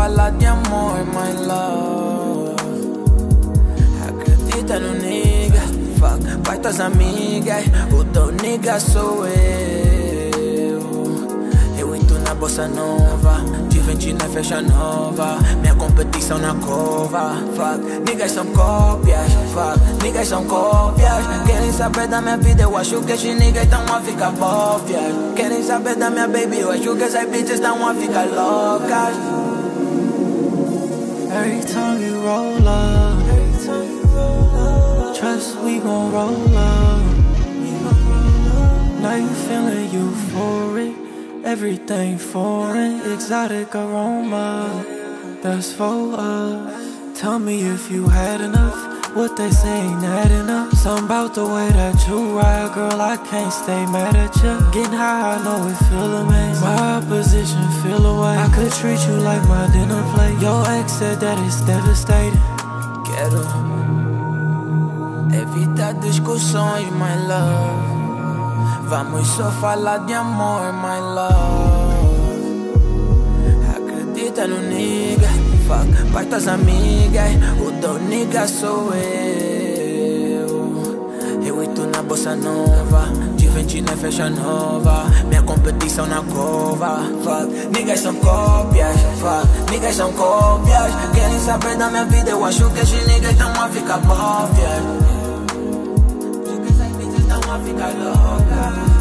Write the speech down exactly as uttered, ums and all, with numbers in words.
falar de amor, my love. Acredita no nigga, fuck, vai tuas amigas. O teu nigga sou eu. Eu e tu na bossa nova, de vinte na fecha nova. Minha competição na cova, fuck. Niggas são cópias, fuck, niggas são cópias. Querem saber da minha vida, eu acho que esses niggas tão a ficar bófias. Querem saber da minha baby, eu acho que essas bitches tão a ficar loucas. Every time you roll up, trust we gon' roll up. Now you feeling euphoric, everything foreign, exotic aroma. That's for us. Tell me if you had enough. What they say ain't adding up. Something about the way that you ride, girl, I can't stay mad at you. Getting high, I know it feel amazing. My opposition feel away. I could treat you like my dinner plate. Your ex said that it's devastating. Quero evitar discussões, my love. Vamos só falar de amor, my love. Acredita no nigga, fuck, vai tuas amigas. O teu nigga sou eu. Eu e tu na bossa nova, de vinte na fecha nova. Minha competição na cova, fuck. Niggas são cópias, fuck, niggas são cópias. Querem saber da minha vida, eu acho que esses niggas tão a ficar bófias. Niggas tão a ficar loucas.